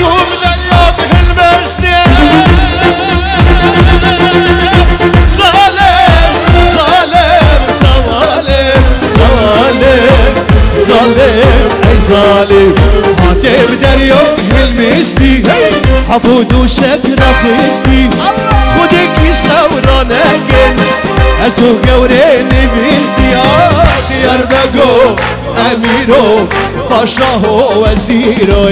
ظالم هاتف دريوك هلمستي حفود وشكرا خشتي خودك مش خورانكن اسو قورين بيستي خيار بقو اميرو فاشاهو وزيرو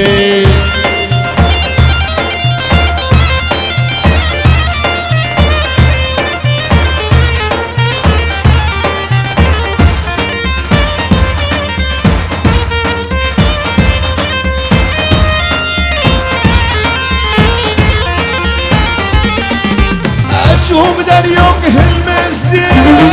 شوم دريوك هالمسدي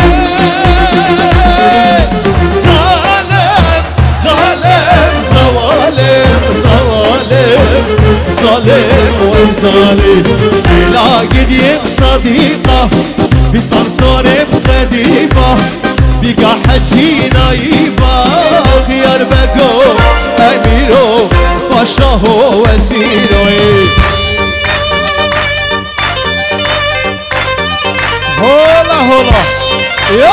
ظالم ظالم ظوالم ظوالم ظالم وظالم لا قديم صديقة بستان صارم قديفة بقى حجي نايبة خيار بقو أميرو فاشاهو وزيرو هولا هولا يا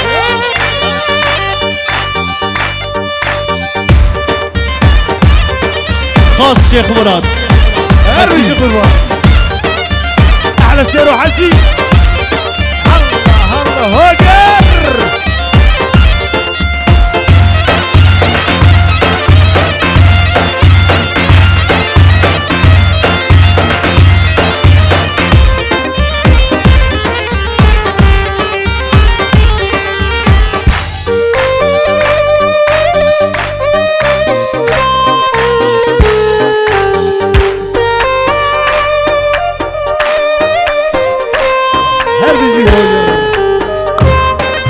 خاص شيخ مراد اروي شيخ مراد احلى سير وحلتي الله الله هاجر هردجي هوجر